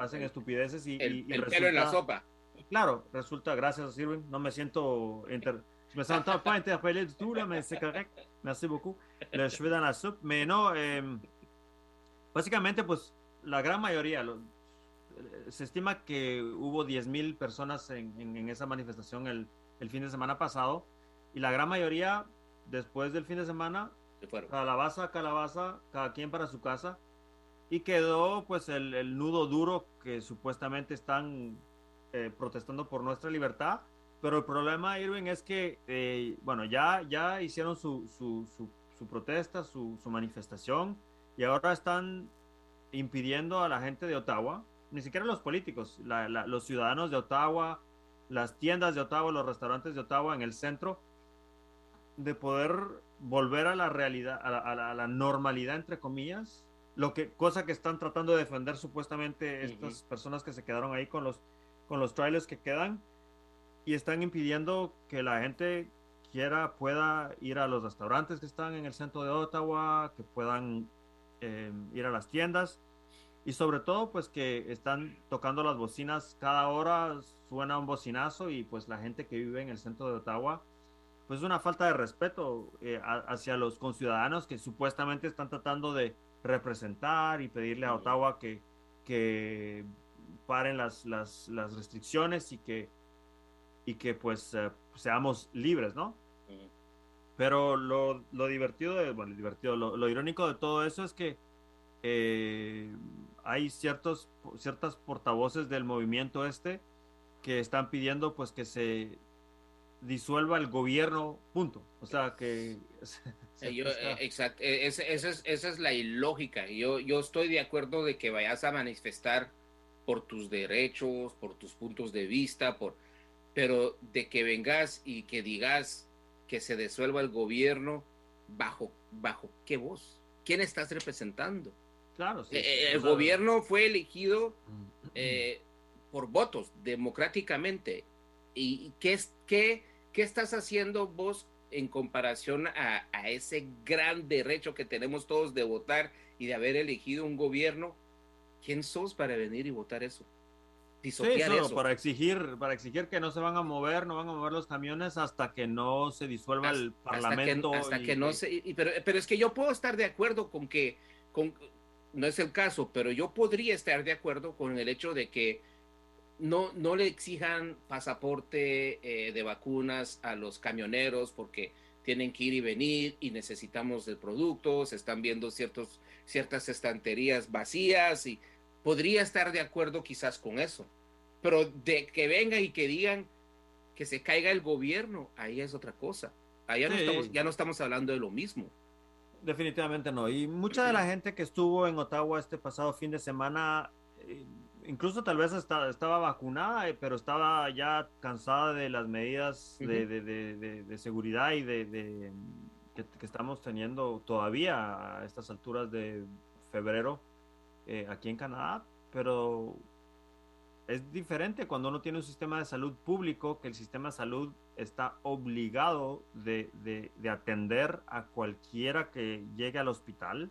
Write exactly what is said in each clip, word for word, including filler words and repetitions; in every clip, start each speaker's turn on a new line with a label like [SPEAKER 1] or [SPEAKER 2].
[SPEAKER 1] hacen
[SPEAKER 2] el,
[SPEAKER 1] estupideces y,
[SPEAKER 2] el,
[SPEAKER 1] y, y
[SPEAKER 2] el pelo en la
[SPEAKER 1] resulta,
[SPEAKER 2] sopa.
[SPEAKER 1] claro, resulta, gracias Irving, no me siento, inter, je me sens pas interpellé du tout, là, mais c'est correct, merci beaucoup, le cheveu dans la soupe, mais no, eh, básicamente pues la gran mayoría, lo, se estima que hubo diez mil personas en, en, en, esa manifestación el, el fin de semana pasado y la gran mayoría después del fin de semana,
[SPEAKER 2] Se fueron.
[SPEAKER 1] calabaza, calabaza, cada quien para su casa y quedó pues el, el nudo duro que supuestamente están eh, protestando por nuestra libertad, pero el problema, Irving, es que, eh, bueno, ya, ya hicieron su, su, su, su protesta, su, su manifestación y ahora están impidiendo a la gente de Ottawa, ni siquiera los políticos, la, la, los ciudadanos de Ottawa, las tiendas de Ottawa, los restaurantes de Ottawa en el centro, de poder volver a la realidad, a la, a la, a la normalidad, entre comillas, lo que, cosa que están tratando de defender supuestamente estas uh-huh. personas que se quedaron ahí con los, con los trailers que quedan y están impidiendo que la gente quiera, pueda ir a los restaurantes que están en el centro de Ottawa, que puedan eh, ir a las tiendas y sobre todo pues que están tocando las bocinas cada hora, suena un bocinazo y pues la gente que vive en el centro de Ottawa pues es una falta de respeto eh, a, hacia los conciudadanos que supuestamente están tratando de representar y pedirle a Ottawa que, que paren las, las, las restricciones y que, y que pues eh, seamos libres, ¿no? Uh-huh. Pero lo, lo divertido, de, bueno, divertido, lo, lo irónico de todo eso es que eh, hay ciertos, ciertas portavoces del movimiento este que están pidiendo pues que se disuelva el gobierno, punto. O sea, que...
[SPEAKER 2] Eh, yo, eh, exacto, eh, esa, esa, es, esa es la ilógica. Yo, yo estoy de acuerdo de que vayas a manifestar por tus derechos, por tus puntos de vista, por, pero de que vengas y que digas que se disuelva el gobierno, ¿bajo, bajo qué voz? ¿Quién estás representando?
[SPEAKER 1] Claro, sí,
[SPEAKER 2] eh,
[SPEAKER 1] sí,
[SPEAKER 2] el
[SPEAKER 1] claro.
[SPEAKER 2] gobierno fue elegido eh, por votos, democráticamente. ¿Y qué, qué, qué estás haciendo vos en comparación a, a ese gran derecho que tenemos todos de votar y de haber elegido un gobierno? ¿Quién sos para venir y votar eso?
[SPEAKER 1] Pisotear sí, eso, eso. Para exigir, para exigir que no se van a mover, no van a mover los camiones hasta que no se disuelva hasta, el parlamento.
[SPEAKER 2] Hasta que, hasta
[SPEAKER 1] y,
[SPEAKER 2] que no se... Y, pero, pero es que yo puedo estar de acuerdo con que... Con, no es el caso, pero yo podría estar de acuerdo con el hecho de que no, no le exijan pasaporte eh, de vacunas a los camioneros porque tienen que ir y venir y necesitamos el producto, se están viendo ciertos, ciertas estanterías vacías y podría estar de acuerdo quizás con eso, pero de que vengan y que digan que se caiga el gobierno, ahí es otra cosa, ahí ya, sí. no estamos, ya no estamos hablando de lo mismo.
[SPEAKER 1] Definitivamente no. Y mucha de la gente que estuvo en Ottawa este pasado fin de semana, eh, incluso tal vez está, estaba vacunada, eh, pero estaba ya cansada de las medidas uh-huh. de, de, de, de, de seguridad y de, de que, que estamos teniendo todavía a estas alturas de febrero eh, aquí en Canadá. Pero es diferente cuando uno tiene un sistema de salud público, que el sistema de salud está obligado de, de, de atender a cualquiera que llegue al hospital.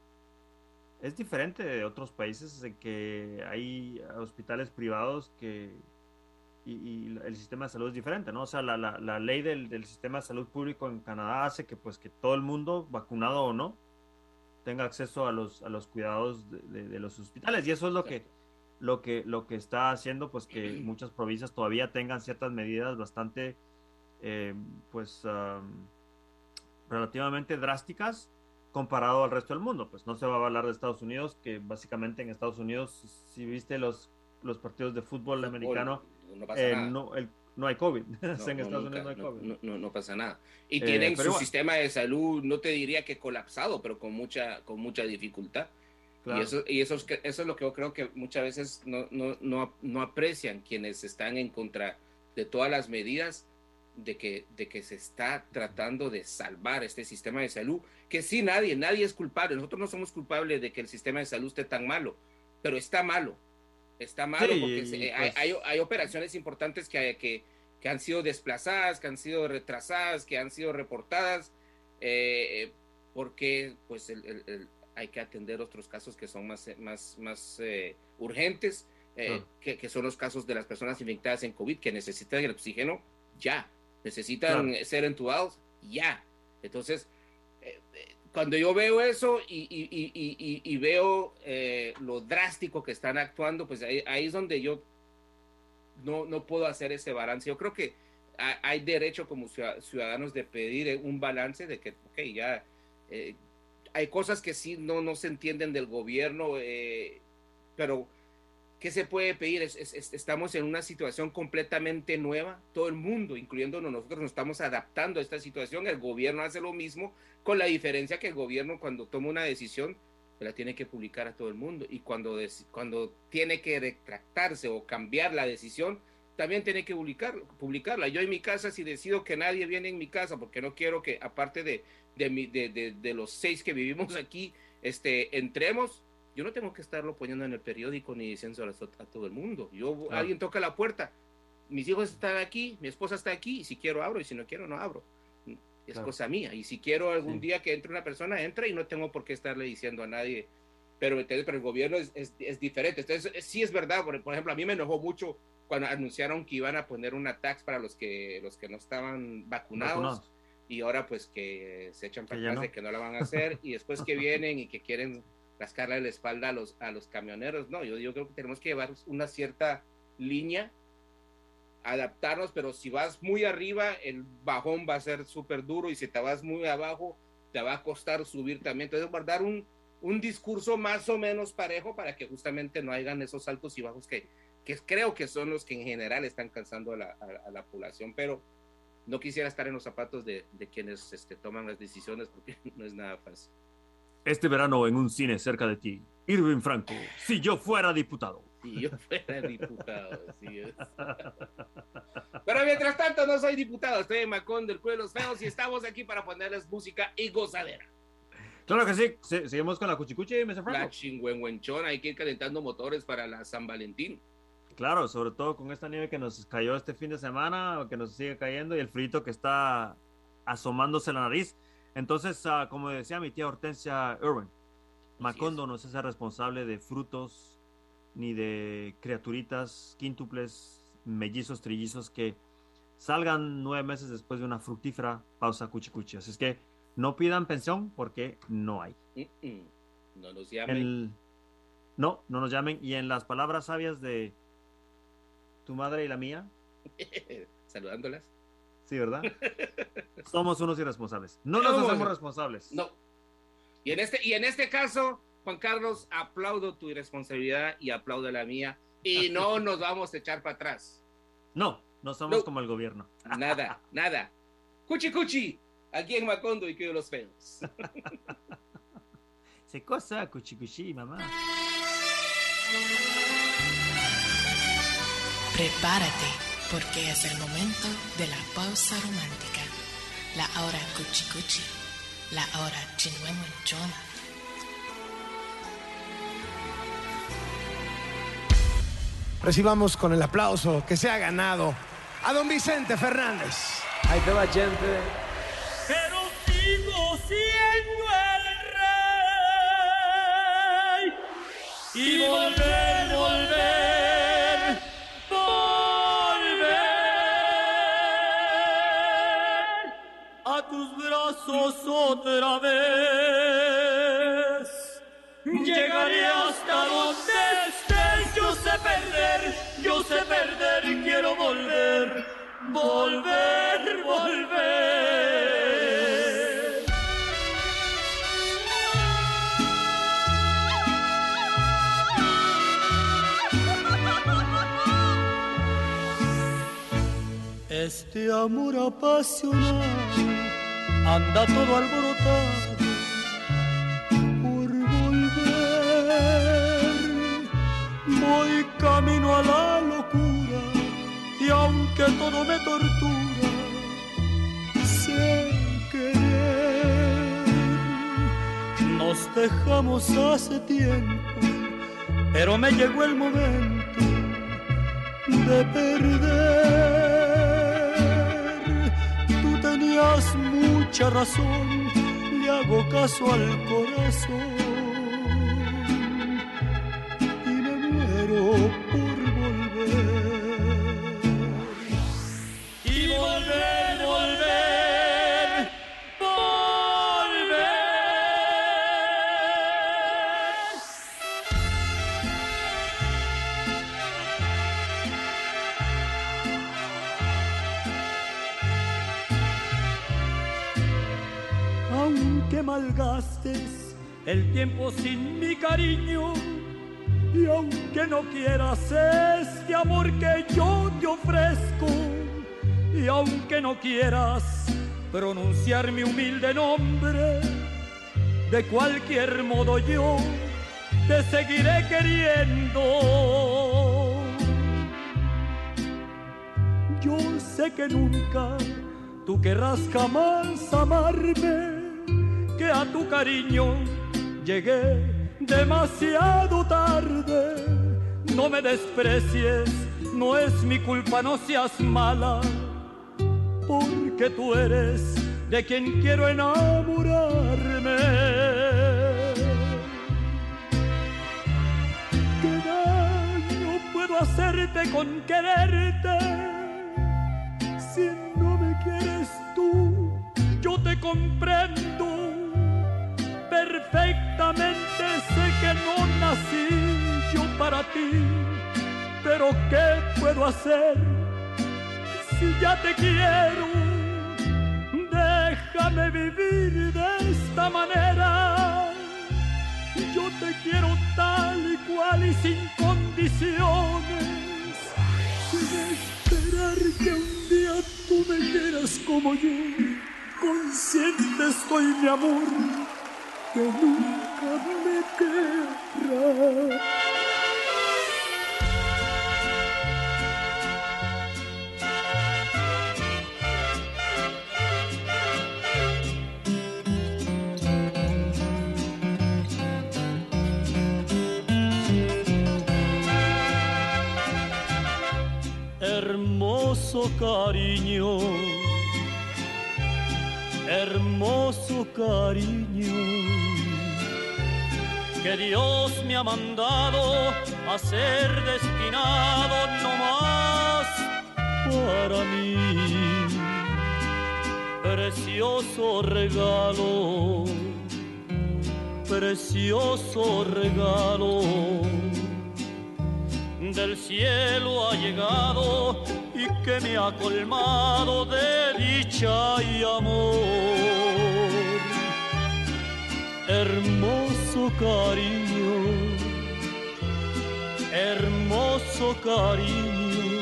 [SPEAKER 1] Es diferente de otros países en que hay hospitales privados que y, y el sistema de salud es diferente, ¿no? O sea, la, la, la ley del, del sistema de salud público en Canadá hace que pues que todo el mundo, vacunado o no, tenga acceso a los, a los cuidados de, de, de los hospitales, y eso es lo que lo que lo que está haciendo pues que muchas provincias todavía tengan ciertas medidas bastante eh, pues um, relativamente drásticas comparado al resto del mundo. Pues no se va a hablar de Estados Unidos, que básicamente en Estados Unidos, si viste los, los partidos de fútbol, fútbol americano,
[SPEAKER 2] no, pasa
[SPEAKER 1] eh,
[SPEAKER 2] nada.
[SPEAKER 1] no, el, no hay COVID.
[SPEAKER 2] No,
[SPEAKER 1] en Estados
[SPEAKER 2] no,
[SPEAKER 1] Unidos
[SPEAKER 2] nunca,
[SPEAKER 1] no hay COVID.
[SPEAKER 2] No, no, no pasa nada. Y tienen eh, su igual. sistema de salud, no te diría que colapsado, pero con mucha, con mucha dificultad. Claro. Y, eso, y eso, es, eso es lo que yo creo que muchas veces no, no, no, no aprecian quienes están en contra de todas las medidas de que, de que se está tratando de salvar este sistema de salud, que sí, nadie, nadie es culpable. Nosotros no somos culpables de que el sistema de salud esté tan malo, pero está malo. Está malo sí, porque se, pues... hay, hay, hay operaciones importantes que, que, que han sido desplazadas, que han sido retrasadas, que han sido reportadas, eh, porque pues el, el, el hay que atender otros casos que son más, más, más eh, urgentes, eh, oh. que, que son los casos de las personas infectadas en COVID, que necesitan el oxígeno ya, necesitan claro. ser entubados ya. Entonces, eh, cuando yo veo eso y, y, y, y, y veo eh, lo drástico que están actuando, pues ahí, ahí es donde yo no, no puedo hacer ese balance. Yo creo que hay derecho como ciudadanos de pedir un balance de que, ok, ya eh, hay cosas que sí no, no se entienden del gobierno, eh, pero ¿qué se puede pedir? Es, es, estamos en una situación completamente nueva, todo el mundo, incluyéndonos nosotros, nos estamos adaptando a esta situación. El gobierno hace lo mismo, con la diferencia que el gobierno cuando toma una decisión la tiene que publicar a todo el mundo, y cuando, cuando tiene que retractarse o cambiar la decisión, también tiene que publicar, publicarla. Yo en mi casa, si decido que nadie viene en mi casa, porque no quiero que, aparte de, de, mi, de, de, de los seis que vivimos aquí, este, entremos, yo no tengo que estarlo poniendo en el periódico ni diciendo a, a todo el mundo. Yo, claro. Alguien toca la puerta, mis hijos están aquí, mi esposa está aquí, y si quiero abro, y si no quiero no abro. Es claro. cosa mía, y si quiero algún sí. día que entre una persona, entra, y no tengo por qué estarle diciendo a nadie. Pero, pero el gobierno es, es, es diferente. Entonces, es, sí es verdad, por, por ejemplo, a mí me enojó mucho cuando anunciaron que iban a poner una tax para los que, los que no estaban vacunados, vacunados. Y ahora pues que se echan para atrás no. de que no la van a hacer, y después que vienen y que quieren rascarle la espalda a los, a los camioneros. No, yo, yo creo que tenemos que llevar una cierta línea, adaptarnos, pero si vas muy arriba, el bajón va a ser súper duro, y si te vas muy abajo, te va a costar subir también. Entonces, guardar un, un discurso más o menos parejo para que justamente no hayan esos altos y bajos que que creo que son los que en general están cansando a la, a, a la población, pero no quisiera estar en los zapatos de, de quienes este, toman las decisiones, porque no es nada fácil.
[SPEAKER 1] Este verano en un cine cerca de ti, Irving Franco, si yo fuera diputado.
[SPEAKER 2] Si yo fuera diputado, así es. Pero mientras tanto no soy diputado, estoy en Macondo, el Club de los Feos, y estamos aquí para ponerles música y gozadera.
[SPEAKER 1] Claro que sí, sí. Seguimos con la cuchicuchi, mister Franco.
[SPEAKER 2] La chingüengüenchona, hay que ir calentando motores para la San Valentín.
[SPEAKER 1] Claro, sobre todo con esta nieve que nos cayó este fin de semana, o que nos sigue cayendo, y el frito que está asomándose la nariz. Entonces, uh, como decía mi tía Hortensia Irwin, Macondo no se hace responsable de frutos ni de criaturitas quíntuples, mellizos, trillizos que salgan nueve meses después de una fructífera pausa cuchicuchi. Así es que no pidan pensión porque no hay.
[SPEAKER 2] Mm-mm. No nos llamen.
[SPEAKER 1] El... No, no nos llamen. Y en las palabras sabias de tu madre y la mía,
[SPEAKER 2] saludándolas.
[SPEAKER 1] Sí, ¿verdad? Somos unos irresponsables. No nos Somos... hacemos responsables.
[SPEAKER 2] No. Y en este, y en este caso, Juan Carlos, aplaudo tu irresponsabilidad y aplaudo la mía. Y no nos vamos a echar para atrás.
[SPEAKER 1] No, no somos no. como el gobierno.
[SPEAKER 2] Nada, nada. Cuchi cuchi, aquí en Macondo y Club de los Feos.
[SPEAKER 1] Se cosa cuchi cuchi, mamá.
[SPEAKER 3] Prepárate, porque es el momento de la pausa romántica. La hora cuchi cuchi, la hora chingüengüenchona.
[SPEAKER 4] Recibamos con el aplauso que se ha ganado a don Vicente Fernández.
[SPEAKER 5] Ahí te va, gente.
[SPEAKER 6] Pero sigo siendo el rey y volver, volver, volver a tus brazos otra vez. Llegaré hasta donde estés, yo sé perder, yo sé perder y quiero volver, volver, volver. Este amor apasionado anda todo alborotado por volver. Voy camino a la locura y aunque todo me tortura, sé querer. Nos dejamos hace tiempo, pero me llegó el momento de perder. Tú tenías mucha razón, le hago caso al corazón y me muero por malgastes el tiempo sin mi cariño. Y aunque no quieras este amor que yo te ofrezco, y aunque no quieras pronunciar mi humilde nombre, de cualquier modo yo te seguiré queriendo. Yo sé que nunca tú querrás jamás amarme, que a tu cariño llegué demasiado tarde. No me desprecies, no es mi culpa, no seas mala, porque tú eres de quien quiero enamorarme. ¿Qué daño puedo hacerte con quererte? Si no me quieres tú, yo te comprendo. Perfectamente sé que no nací yo para ti, pero ¿qué puedo hacer si ya te quiero? Déjame vivir de esta manera. Yo te quiero tal y cual y sin condiciones, sin esperar que un día tú me quieras como yo. Consciente estoy, mi amor, que nunca me querrás. Hermoso cariño, hermoso cariño, que Dios me ha mandado a ser destinado no más para mí. Precioso regalo, precioso regalo, del cielo ha llegado y que me ha colmado de dicha y amor. Hermoso cariño, hermoso cariño,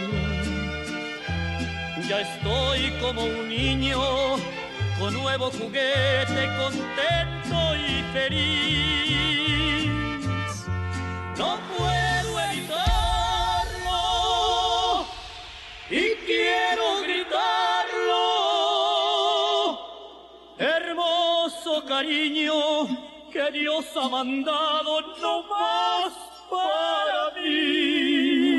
[SPEAKER 6] ya estoy como un niño con nuevo juguete, contento y feliz. No puedo evitarlo y quiero gritarlo. Hermoso cariño que Dios ha mandado no más para mí.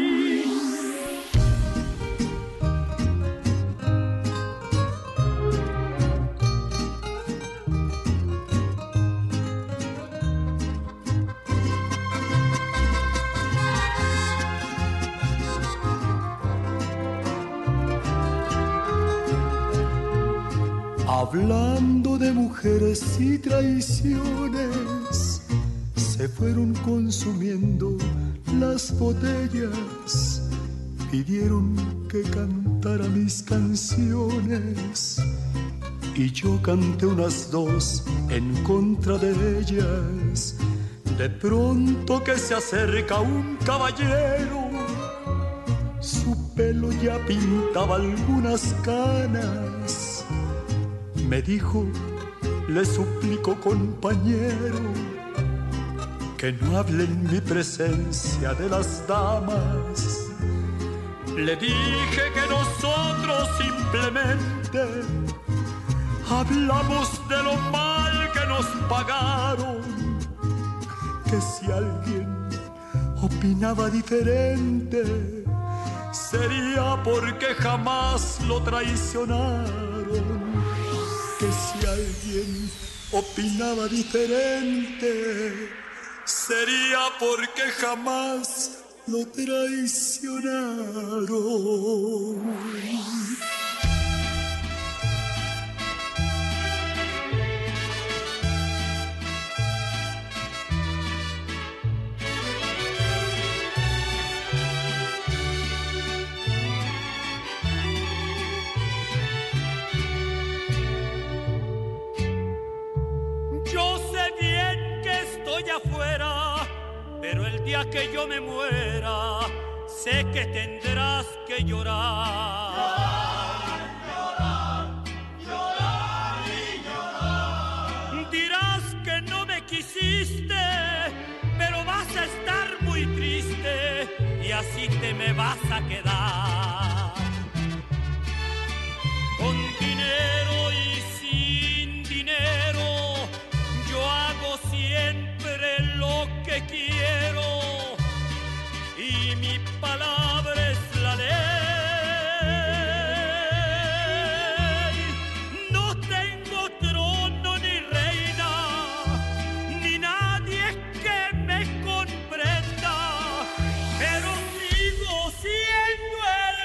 [SPEAKER 6] Hablando de mujeres y traiciones, se fueron consumiendo las botellas, pidieron que cantara mis canciones y yo canté unas dos en contra de ellas. De pronto que se acerca un caballero, su pelo ya pintaba algunas canas. Me dijo, le suplico compañero, que no hable en mi presencia de las damas. Le dije que nosotros simplemente hablamos de lo mal que nos pagaron, que si alguien opinaba diferente sería porque jamás lo traicionaron. Que si alguien opinaba diferente sería porque jamás lo traicionaron. día que yo me muera, sé que tendrás que llorar. Llorar, llorar, llorar y llorar. Dirás que no me quisiste, pero vas a estar muy triste y así te me vas a quedar. Con dinero y sin dinero, yo hago siempre lo que quiero y mi palabra es la ley. No tengo trono ni reina, ni nadie que me comprenda, pero sigo siendo el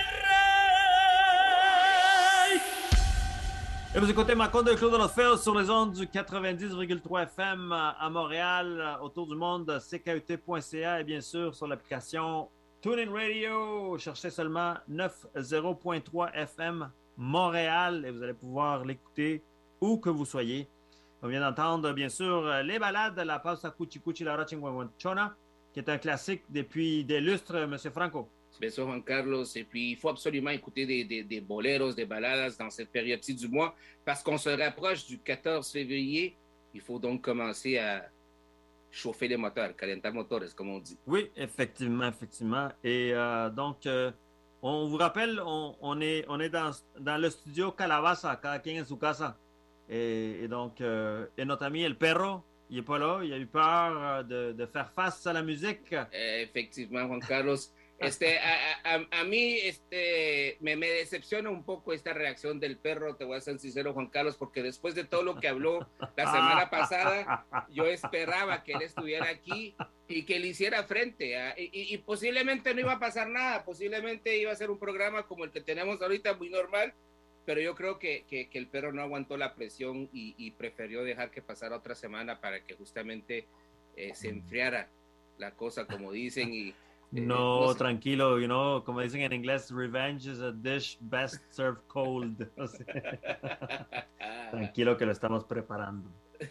[SPEAKER 6] rey.
[SPEAKER 1] Et vous écoutez Macondo et Claude de los Feos sur les ondes du quatre-vingt-dix virgule trois F M à Montréal, autour du monde, C K U T point C A et bien sûr sur l'application TuneIn Radio. Cherchez seulement quatre-vingt-dix point trois F M Montréal et vous allez pouvoir l'écouter où que vous soyez. On vient d'entendre bien sûr les balades de la Pausa Cuchi Cuchi La Hora Chinguanchona, qui est un classique depuis des lustres, Monsieur Franco.
[SPEAKER 2] Beso Juan Carlos, et puis il faut absolument écouter des, des, des boleros, des baladas dans cette période-ci du mois, parce qu'on se rapproche du quatorze février. Il faut donc commencer à chauffer les moteurs, calentar motores, comme on dit.
[SPEAKER 1] Oui, effectivement, effectivement. Et euh, donc, euh, on vous rappelle, on, on est, on est dans, dans le studio Calabaza, cada quien en su casa. Et, et donc, euh, et notre ami El Perro, il n'est pas là, il a eu peur de, de faire face à la musique.
[SPEAKER 2] Effectivement, Juan Carlos. Este, a, a, a mí este, me, me decepciona un poco esta reacción del Perro, te voy a ser sincero, Juan Carlos, porque después de todo lo que habló la semana pasada, yo esperaba que él estuviera aquí y que le hiciera frente. A, y, y posiblemente no iba a pasar nada, posiblemente iba a ser un programa como el que tenemos ahorita, muy normal, pero yo creo que, que, que el Perro no aguantó la presión y, y prefirió dejar que pasara otra semana para que justamente eh, se enfriara la cosa, como dicen, y
[SPEAKER 1] No, no sé. Tranquilo, you know, como dicen en inglés, revenge is a dish best served cold. O sea, tranquilo que lo estamos preparando.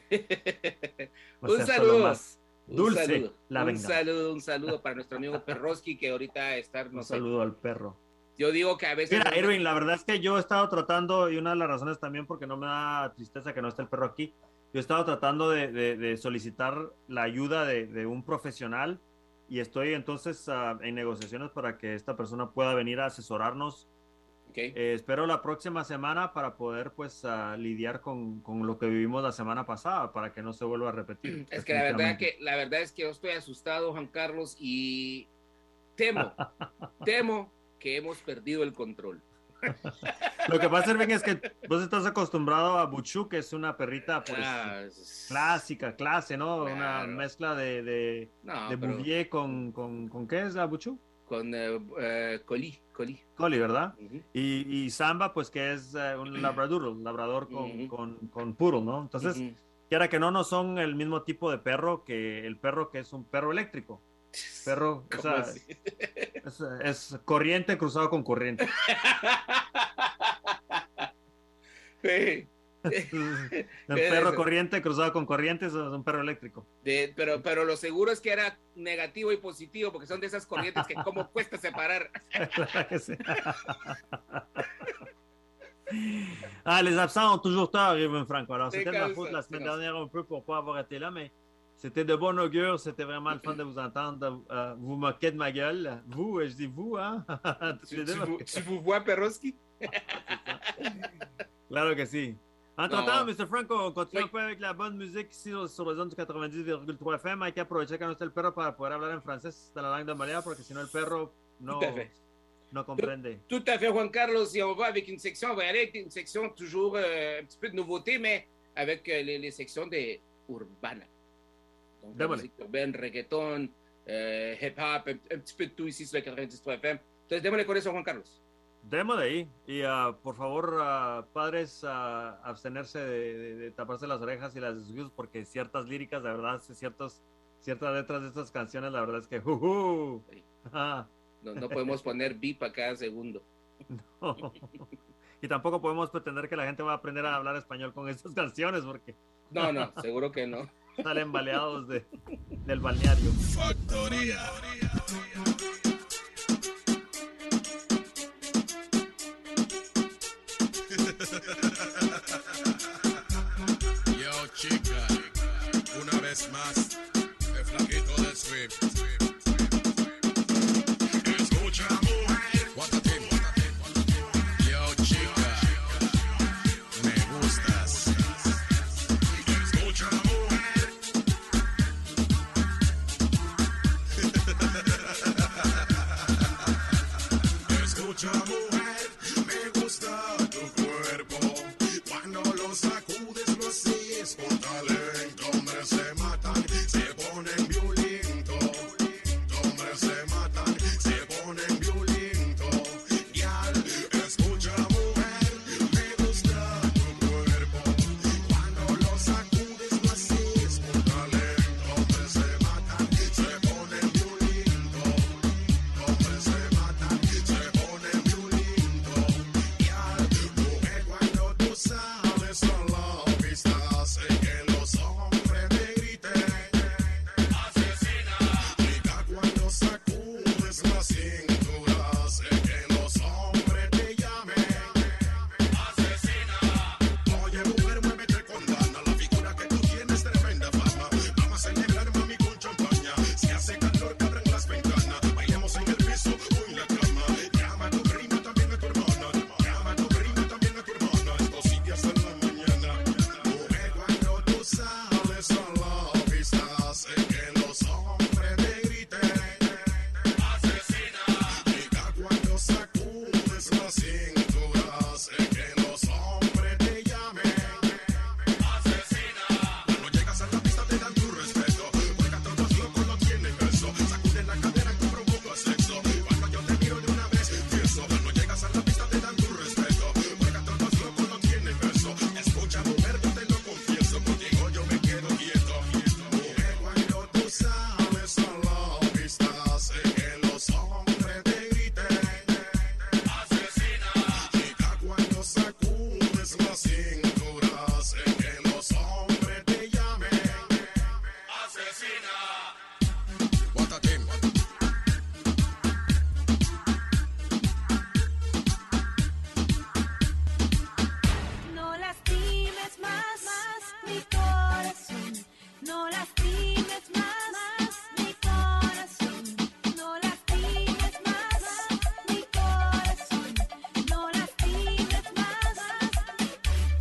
[SPEAKER 2] O un, sea, saludo,
[SPEAKER 1] más dulce,
[SPEAKER 2] un saludo.
[SPEAKER 1] La
[SPEAKER 2] un saludo, un saludo para nuestro amigo Perroski, que ahorita está... No
[SPEAKER 1] un
[SPEAKER 2] sé,
[SPEAKER 1] saludo al perro.
[SPEAKER 2] Yo digo que a veces...
[SPEAKER 1] Mira, Irving, la verdad es que yo he estado tratando, y una de las razones también porque no me da tristeza que no esté el perro aquí, yo he estado tratando de, de, de solicitar la ayuda de, de un profesional. Y estoy entonces uh, en negociaciones para que esta persona pueda venir a asesorarnos.
[SPEAKER 2] Okay.
[SPEAKER 1] Eh, espero la próxima semana para poder pues uh, lidiar con, con lo que vivimos la semana pasada, para que no se vuelva a repetir.
[SPEAKER 2] Es que la verdad que la verdad es que yo estoy asustado, Juan Carlos, y temo, temo que hemos perdido el control.
[SPEAKER 1] Lo que pasa, Irving, es que vos estás acostumbrado a Buchu, que es una perrita pues ah, clásica, clase, ¿no? Claro. Una mezcla de, de,
[SPEAKER 2] no,
[SPEAKER 1] de Bouvier con, con, con ¿qué es la Buchu?
[SPEAKER 2] Con uh, uh, Collie, Collie.
[SPEAKER 1] Collie, ¿verdad? Uh-huh. y, y Samba, pues que es uh, un labradoodle, labrador con, uh-huh. con, con poodle, ¿no? Entonces, uh-huh. quiera que no, no son el mismo tipo de perro que el perro que es un perro eléctrico. Perro, o sea, es, es corriente cruzado con corriente.
[SPEAKER 2] Sí.
[SPEAKER 1] El perro corriente cruzado con corriente es un perro eléctrico.
[SPEAKER 2] De, pero, pero lo seguro es que era negativo y positivo, porque son de esas corrientes que como cuesta separar.
[SPEAKER 1] Claro que sí. Ah, les absents ont toujours tort, Irving Franco. Alors, c'était de ma faute la semaine dernière un peu pour pas avoir été là, mais c'était de bon augure, c'était vraiment le fun de vous entendre. Uh, vous moquez de ma gueule. Vous, je dis vous, hein?
[SPEAKER 2] tu, tu, vous, tu vous vois, Perroski?
[SPEAKER 1] Claro que sí. Entre-temps, mister Franco, on continue oui. un peu avec la bonne musique ici sur, sur la zone du quatre-vingt-dix virgule trois F M. Hay que aprovechar que no está el perro para poder hablar en francés de la langue de Montréal, porque si no el perro no, no comprende.
[SPEAKER 2] Tout, tout à fait, Juan Carlos. Si on va avec une section, on va aller avec une section toujours euh, un petit peu de nouveauté, mais avec euh, les, les sections de urbanas. Donc, la musique urbaine, reggaeton, euh, hip-hop, un, un petit peu de tout ici sur le quatre-vingt-dix virgule trois F M. Entonces, démosle con eso, Juan Carlos.
[SPEAKER 1] Demo de ahí. Y uh, por favor, uh, padres, uh, abstenerse de, de, de taparse las orejas y las desuyos, porque ciertas líricas, la verdad, ciertos, ciertas letras de estas canciones, la verdad es que... Uh, uh,
[SPEAKER 2] sí. no, no podemos poner beep a cada segundo.
[SPEAKER 1] No. Y tampoco podemos pretender que la gente va a aprender a hablar español con estas canciones, porque...
[SPEAKER 2] No, no, seguro que no.
[SPEAKER 1] salen baleados de, del balneario.
[SPEAKER 5] Factoría. Yo, chica, una vez más, el flaquito del Swift. Escucha, mujer, guátate, yo, chica, me gustas. Escucha, mujer. Escucha, mujer, me gusta tu cuerpo. Cuando lo sacudes, lo haces con talento. Hombres se matan, se ponen violentos. Hombres se matan, se ponen violentos. Yal, escucha, mujer, me gusta tu cuerpo. Cuando lo sacudes, lo haces con talento. Hombres se matan, se ponen violentos. Hombres se matan, se ponen violentos. Yal, mujer, cuando tú sales a la pista, hace que los hombres te griten. Asesina. Chica, cuando sacudes la cintura, hace que los hombres te llamen. Asesina. Oye, mujer, muévete con gana. La figura que tú tienes, tremenda fama. Vamos a celebrar, mami, con champaña. Si hace calor, que abran las ventanas. Bailemos en el piso o en la cama. Llama a tu prima, también a tu hermana. Llama a tu prima, también a tu hermana. Esto sigue hasta la mañana. Mujer, cuando tú sales a la pista, hace que los hombres te griten. Asesina. Chica, cuando sacudes la cintura, hace que los hombres te llamen. Asesina. Cuando llegas a la pista te dan tu respeto, porque a todos locos lo tienen beso. Sacuden la cadera que provoca sexo. Cuando yo te miro de una vez, empiezo. Cuando llegas a la pista te dan tu respeto, porque a todos locos lo tienen beso. Escucha, mujer, yo te lo confieso, contigo yo me quedo quieto. Mujer, cuando tú sales a la pista, hace que los hombres te griten. Asesina. Chica, cuando sacudes la cintura, hace que los hombres te llamen. Asesina. Guátate.
[SPEAKER 7] No lastimes más, más mi corazón. No lastimes más, más mi corazón. No lastimes más, más mi corazón. No lastimes más, más.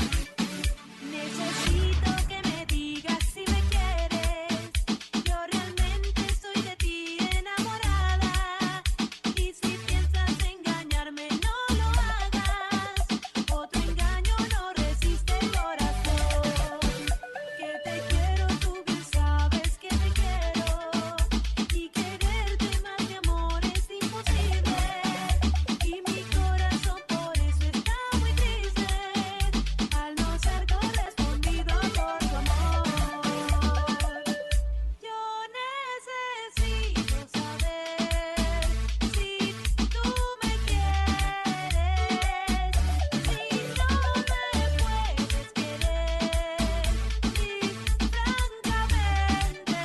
[SPEAKER 7] Necesito que me digas si me quieres. Yo realmente estoy de ti enamorada. Y si piensas engañarme, no lo hagas. Otro engaño no resiste el corazón. Que te quiero, tú bien sabes que te quiero. Y quererte más de amor es imposible. Y mi corazón por eso está muy triste, al no ser correspondido por tu amor. Yo necesito saber si tú me quieres, si no me puedes querer, si francamente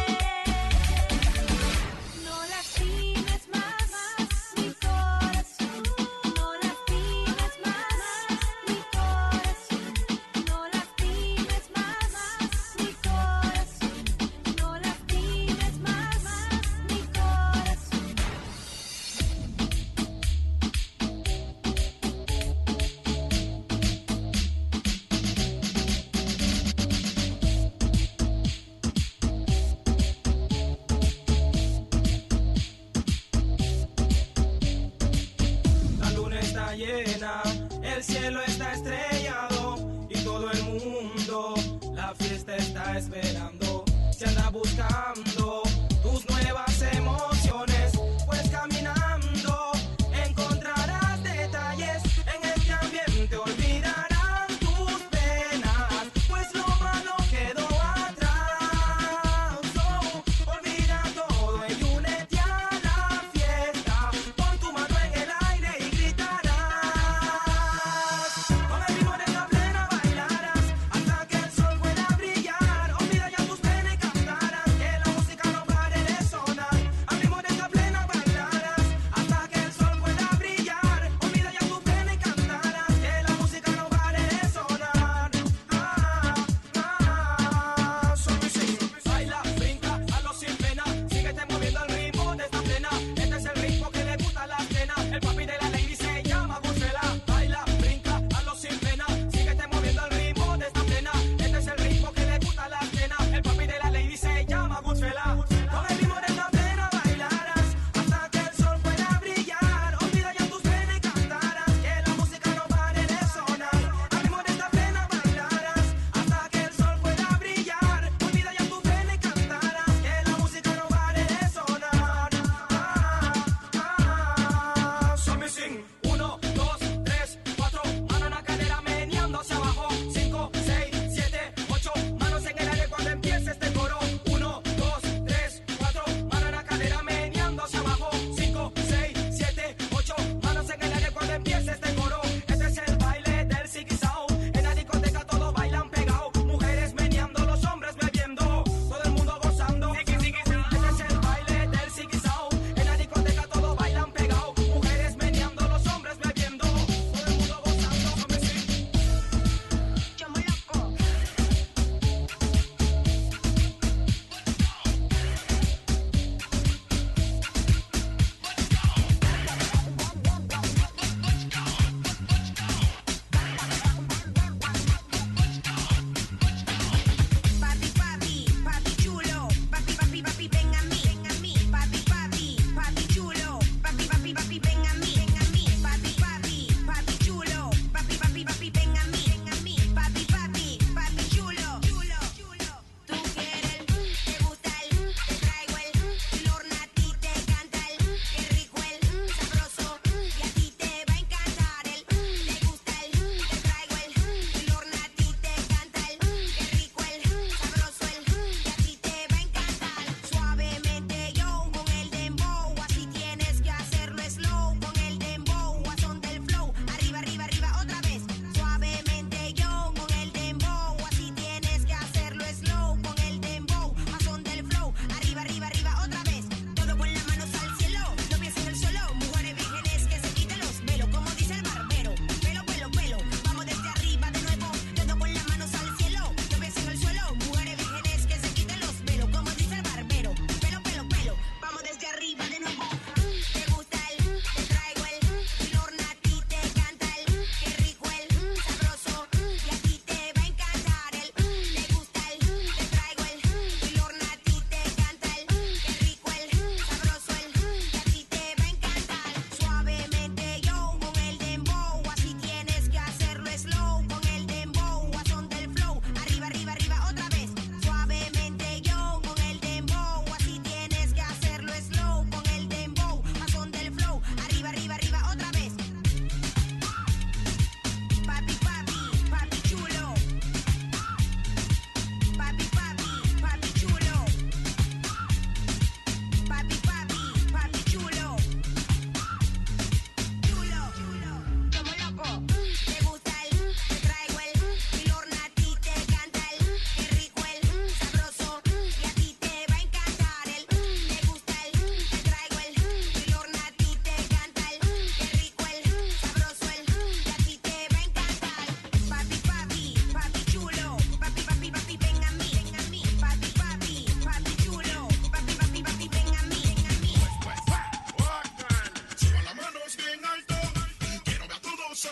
[SPEAKER 7] no lastimes más mi corazón. No lastimes más mi corazón. No lastimes más mi corazón. No lastimes más mi corazón.
[SPEAKER 6] La luna está llena, el cielo está estrellado y todo el mundo la fiesta está esperando. Se anda buscando tus nuevas emociones, pues caminando encontrarás detalles en este ambiente. Olvidarán tus penas, pues lo malo quedó atrás. Oh, olvida todo y únete a la fiesta. Pon tu mano en el aire y gritarás. Con el ritmo de la plena bailarás hasta que el sol pueda brillar. Olvida ya tus penas.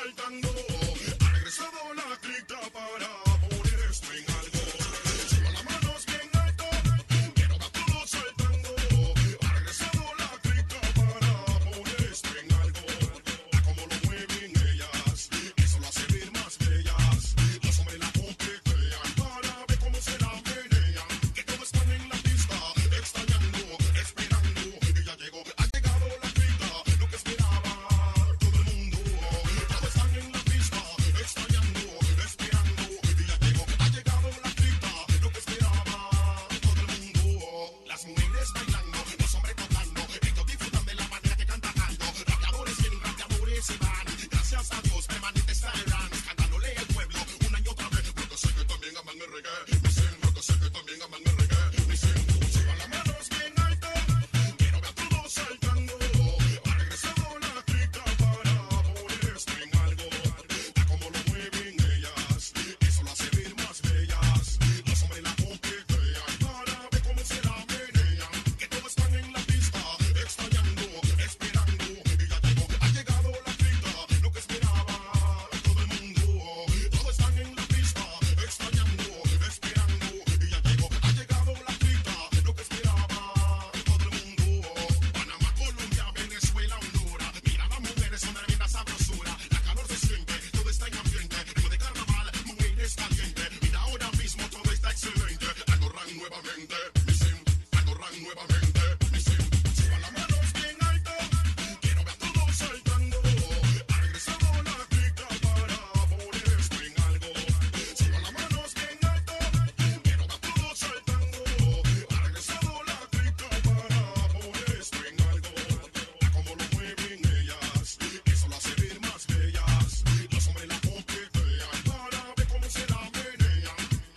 [SPEAKER 5] saltando. Ha regresado la clica para poner esto en algo. Suba las manos bien alto, quiero ver a todos saltando. Ha regresado la clica para poner esto en algo. A como lo mueven ellas, eso lo hace ver más bellas. Los hombres la coquetean para ver cómo se la menean. Que todos están en la pista, extrañando, esperando. Y ya llegó, ha llegado la clica, lo que esperaba todo el mundo. Todos están en la pista, extrañando, esperando. Y ya llegó, ha llegado la clica, lo que esperaba todo el mundo. Las mujeres bailando, los hombres tocando, ellos disfrutan de la manera que cantan alto. Rapeadores vienen, rapeadores se van. Gracias a Dios, permanentes estarán cantándole al pueblo una y otra vez. Porque sé que también aman el reggae. Dicen, porque sé que también aman el reggae. Dicen, suban las manos bien alto, quiero ver a todos saltando. Ha regresado la clica para poner esto en algo. A como lo mueven ellas, eso lo hace ver más bellas. Los hombres la coquetean para ver cómo se la menean. Que todos están en la pista, extrañando, esperando. Y ya llegó, ha llegado la clica, lo que esperaba todo el mundo. Todos están en la pista, extrañando, esperando. Y ya llegó, ha llegado la clica, lo que esperaba todo el mundo. Panamá, Colombia, Venezuela, Honduras. Mira, las mujeres son tremendas sabrosura. La calor se siente, todo está en ambiente. Ritmo de carnaval, mujeres calientes. Mira, ahora mismo todo está excelente. Adoran nuevamente, dicen, adoran nuevamente, dicen, suban las manos bien alto, quiero ver a todos saltando. Ha regresado la clica para poner esto en algo. Suban las manos bien alto, quiero ver a todos saltando. Ha regresado la clica para poner esto en algo. A como lo mueven ellas, eso lo hace ver más bellas. Los hombres la coquetean para ver cómo se la menean.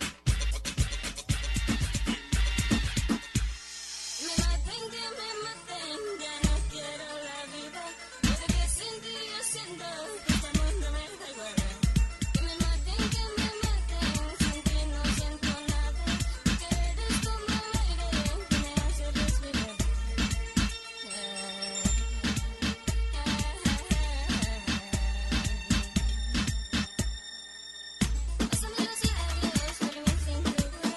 [SPEAKER 7] Me maten, que me maten, ya no quiero la vida. Desde que sin ti yo siento que este mundo me da igual. Que me maten, que me maten, sin ti no siento nada. Que eres como el aire que me hace respirar. Pásame los labios por mi cintura.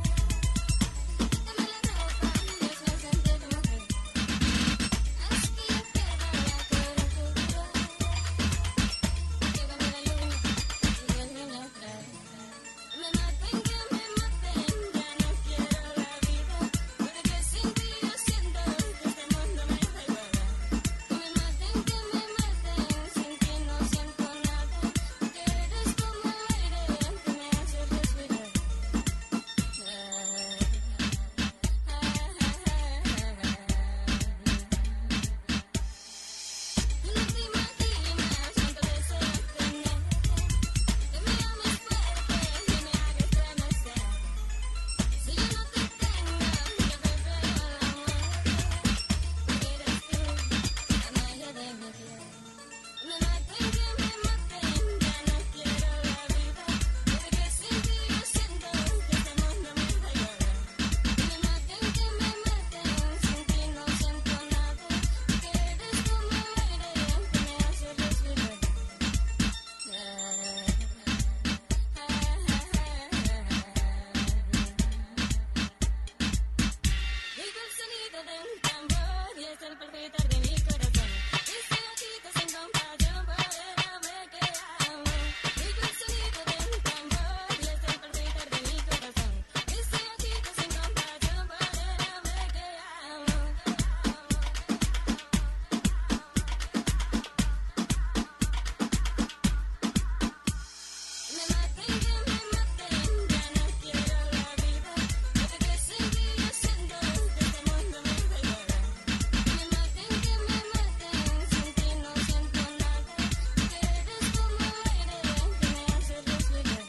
[SPEAKER 7] Dame la ropa, Dios me siente tu mujer. Haz que yo pierda la cordura. Llévame la luna y vuélveme atrás. Me maten, que me maten, ya no quiero la vida. Desde que sin ti yo siento que este mundo me da igual. Que me maten, que me maten, sin ti no siento nada. Que eres como el aire que me hace respirar. Tú no te imaginas cuánto deseo tenerte. Que me ames fuerte, que me hagas estremecer. Si yo no te tengo, yo prefiero la muerte. Porque eres tú, la magia de mi piel. Me maten, que me maten, ya no quiero la vida. Desde que sin ti yo siento que este mundo me da igual. Que me maten, que me maten, sin ti no siento nada. Que eres como el aire que me hace respirar. Oigo el sonido de un tambor y es el palpitar de mi corazón. Ese gatito sin compasión por el hombre que amo. Oigo el sonido de un tambor y es el palpitar de mi corazón. Ese gatito sin compasión por el hombre que amo. Me maten, que me maten, ya no quiero la vida. Desde que sin ti yo siento que este mundo me da igual. Que me maten, que me maten, sin ti no siento nada. Que eres como el aire que me hace respirar.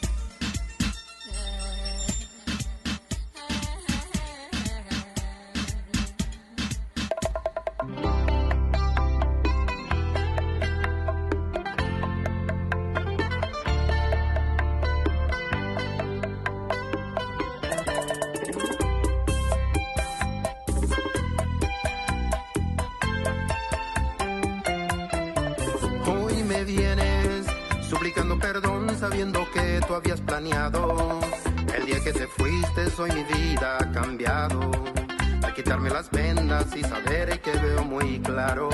[SPEAKER 8] Hoy me vienes suplicando perdón sabiendo que tú habías planeado. El día que te fuiste hoy mi vida ha cambiado. Al quitarme las vendas y saber que veo muy claro.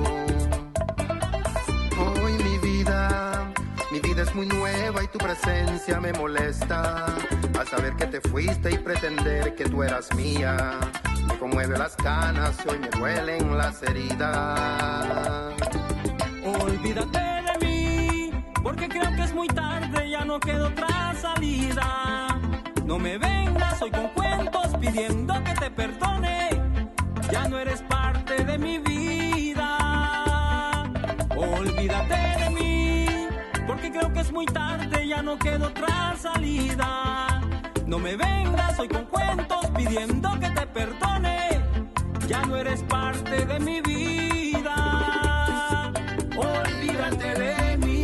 [SPEAKER 8] Hoy mi vida, mi vida es muy nueva y tu presencia me molesta. Al saber que te fuiste y pretender que tú eras mía, me conmueve las canas y hoy me duelen las heridas.
[SPEAKER 6] Olvídate de mí, porque creo que es muy tarde, ya no queda otra salida. No me vengas hoy con cuentos pidiendo que te perdone, ya no eres parte de mi vida. Olvídate de mí, porque creo que es muy tarde, ya no queda otra salida. No me vengas hoy con cuentos pidiendo que te perdone, ya no eres parte de mi vida. Olvídate de mí.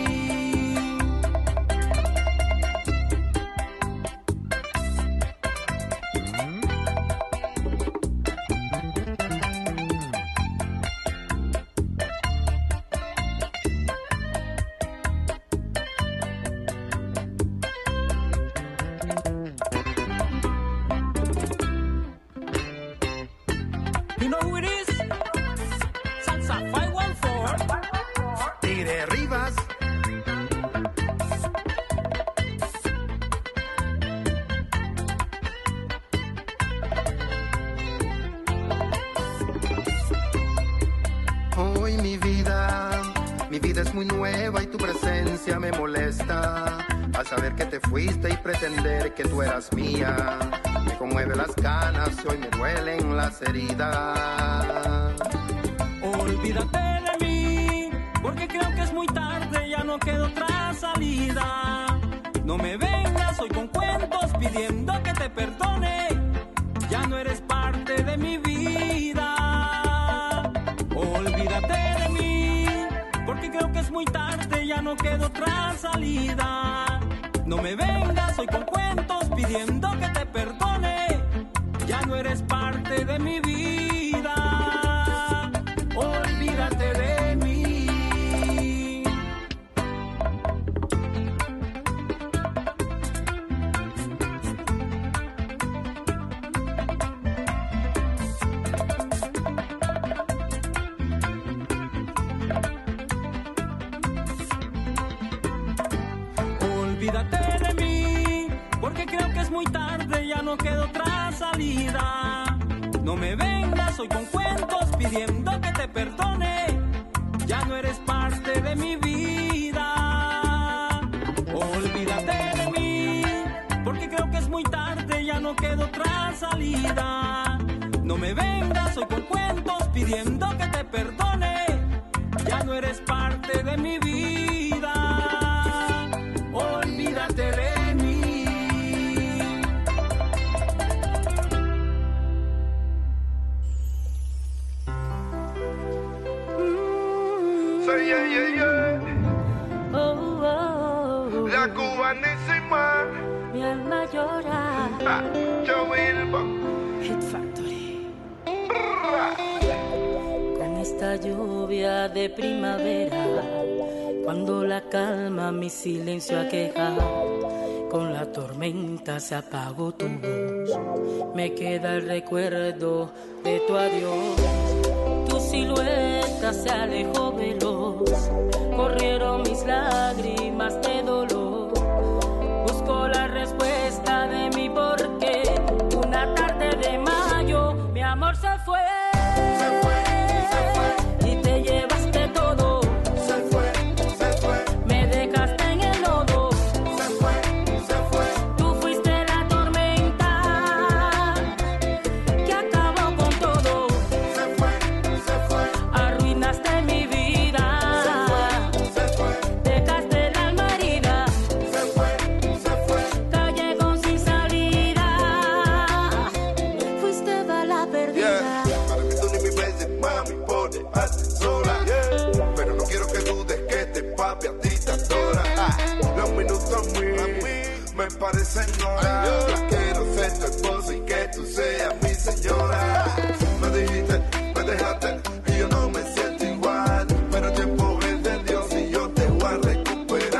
[SPEAKER 6] You know who it is? Salsa five one four.
[SPEAKER 8] Tigre Rivas. Hoy mi vida, mi vida es muy nueva y tu presencia me molesta. Al saber que te fuiste y pretender que tú eras mía, me conmueve las canas y hoy me duelen las heridas.
[SPEAKER 6] Olvídate de mí, porque creo que es muy tarde, ya no queda otra salida. No me vengas hoy con cuentos pidiendo que te perdone, ya no eres parte de mi vida. Olvídate de mí, porque creo que es muy tarde, ya no queda otra salida. No me vengas hoy con cuentos pidiendo que te perdone, ya no eres parte de mi vida. Olvídate de mí. Olvídate de mí, porque creo que es muy tarde, ya no queda otra salida. No me vengas hoy con cuentos pidiendo que te perdone, ya no eres parte de mi vida. Olvídate de mí, porque creo que es muy tarde, ya no queda otra salida. No me vengas hoy con cuentos pidiendo que te perdone, ya no eres parte de mi vida. Olvídate de mí.
[SPEAKER 8] Soy yeah, yeah, yeah.
[SPEAKER 7] Oh, oh,
[SPEAKER 8] La cubanísima.
[SPEAKER 7] mi alma llora.
[SPEAKER 8] Ah, Joe Wilbur.
[SPEAKER 7] Hit Factory. Con esta lluvia de primavera, cuando la calma mi silencio aqueja, con la tormenta se apagó tu voz, me queda el recuerdo de tu adiós. Tu silueta se alejó veloz, corrieron mis lágrimas de dolor. Busco la respuesta de mi porqué. Una tarde de mayo, mi amor se fue.
[SPEAKER 8] Se fue, se fue.
[SPEAKER 7] Y te llevaste todo.
[SPEAKER 8] Se fue, se fue.
[SPEAKER 7] Me dejaste en el lodo.
[SPEAKER 8] Se fue, se fue.
[SPEAKER 7] Tú fuiste la tormenta que acabó con todo.
[SPEAKER 8] Se fue, se fue.
[SPEAKER 7] Arruinaste mi vida.
[SPEAKER 8] Se fue,
[SPEAKER 7] Dejaste el alma herida.
[SPEAKER 8] se fue, se fue.
[SPEAKER 7] Callejón sin salida. Fuiste bala perdida.
[SPEAKER 8] Yeah. Para mí tú ni mi veces, mami, por dejarte sola. Yeah. Pero no quiero que dudes que este papi a ti te adora. Ah. Los minutos a mí me parecen horas. Yo quiero ser tu esposa y que tú seas mi señora. Me dijiste, me dejaste y yo no me siento igual. Pero el tiempo es de Dios y yo te voy a recuperar.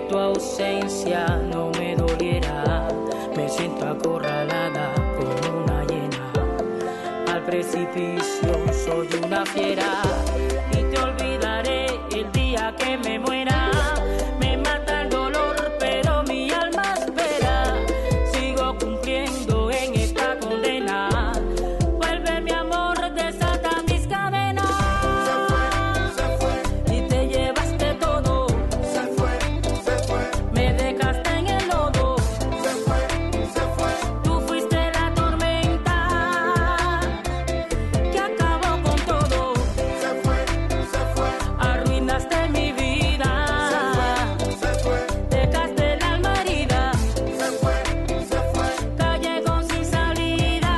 [SPEAKER 9] tu ausencia no me doliera. Me siento acorralada como una hiena. Al precipicio soy una fiera y te olvidaré el día que me muera. Me mata el dolor, pero mi alma espera. Sigo cumpliendo en esta condena. Vuelve mi amor, desata mis cadenas.
[SPEAKER 8] Se fue, se fue.
[SPEAKER 9] Y te llevaste todo.
[SPEAKER 8] Se fue, se fue.
[SPEAKER 9] Me dejaste en el lodo.
[SPEAKER 8] Se fue, se fue.
[SPEAKER 9] Tú fuiste la tormenta que acabó con todo.
[SPEAKER 8] Se fue, se fue.
[SPEAKER 9] Arruinaste mi vida.
[SPEAKER 8] Se fue,
[SPEAKER 9] Dejaste el alma herida.
[SPEAKER 8] se fue, se fue.
[SPEAKER 9] Callejón sin salida.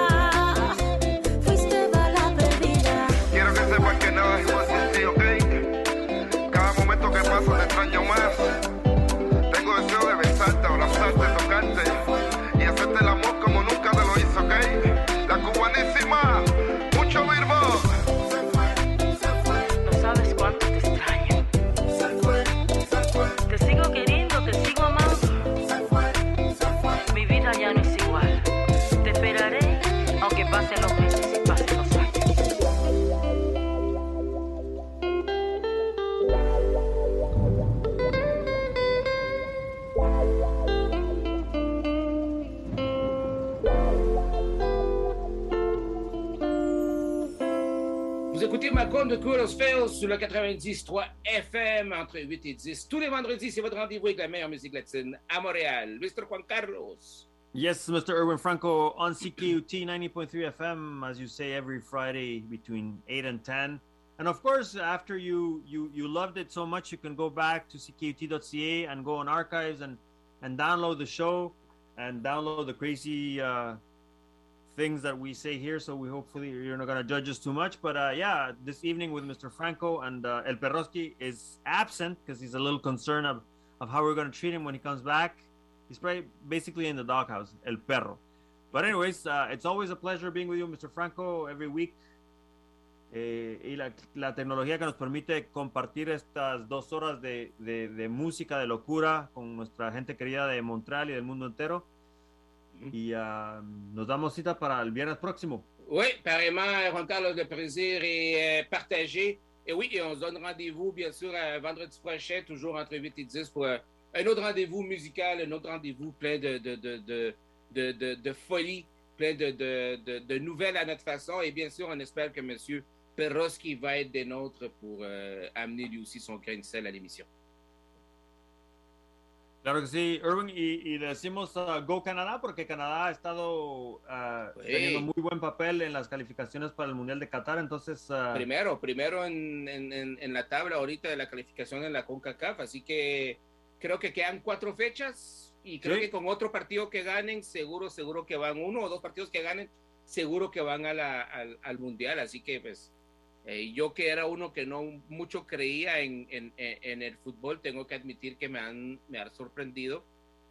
[SPEAKER 9] Fuiste bala perdida.
[SPEAKER 8] Quiero que sepas que nada es igual sin ti, ¿ok? Cada momento que paso te extraño más. Tengo deseo de besarte, abrazarte, tocarte y hacerte el amor como nunca te lo hice, ¿ok? La cubanísima, mucho virgo. Se fue, se fue,
[SPEAKER 9] No sabes cuánto te extraño.
[SPEAKER 8] se fue, se fue,
[SPEAKER 9] Te sigo queriendo, te sigo amando.
[SPEAKER 8] se fue, se fue.
[SPEAKER 9] Mi vida ya no es igual. Te esperaré, aunque pasen los meses y pasen los años.
[SPEAKER 2] Vous écoutez Macon de Cool Fails sur le quatre-vingt-dix point trois F M entre huit et dix. Tous les vendredis, c'est votre rendez-vous avec la meilleure musique latine à Montréal. mister Juan Carlos.
[SPEAKER 1] Yes, Mister Erwin Franco on C K U T ninety point three F M, as you say, every Friday between eight and ten. And of course, after you you you loved it so much, you can go back to C K U T dot C A and go on archives and and download the show and download the crazy uh, things that we say here. So we hopefully you're not gonna judge us too much. But uh, yeah, this evening with Mister Franco, and uh, El Perroski is absent because he's a little concerned of, of how we're gonna treat him when he comes back. He's probably basically in the doghouse, El Perro. But anyways, uh, it's always a pleasure being with you, Mister Franco, every week. Eh, y la, la tecnología que nos permite compartir estas dos horas de, de, de música, de locura, con nuestra gente querida de Montreal y del mundo entero. Y uh, nos damos cita para el viernes próximo.
[SPEAKER 2] Oui, pareillement, Juan Carlos, le plaisir est euh, partagé. Et oui, et on se donne rendez-vous, bien sûr, euh, vendredi prochain, toujours entre huit et dix, pour euh, un autre rendez-vous musical, un autre rendez-vous plein de, de, de, de, de, de, de folie, plein de, de, de, de nouvelles à notre façon. Et bien sûr, on espère que M. Perroski va être des nôtres pour euh, amener lui aussi son grain de sel à l'émission.
[SPEAKER 1] Claro que sí, Erwin, y, y le decimos uh, Go Canadá porque Canadá ha estado uh,
[SPEAKER 2] Sí.
[SPEAKER 1] teniendo muy buen papel en las calificaciones para el Mundial de Qatar, entonces... uh,
[SPEAKER 2] Primero, primero en, en, en, en la tabla ahorita de la calificación en la CONCACAF, así que creo que quedan cuatro fechas y creo
[SPEAKER 1] Sí.
[SPEAKER 2] que con otro partido que ganen, seguro, seguro que van, uno o dos partidos que ganen, seguro que van a la, al, al Mundial, así que pues eh, yo que era uno que no mucho creía en, en, en el fútbol, tengo que admitir que me han, me han sorprendido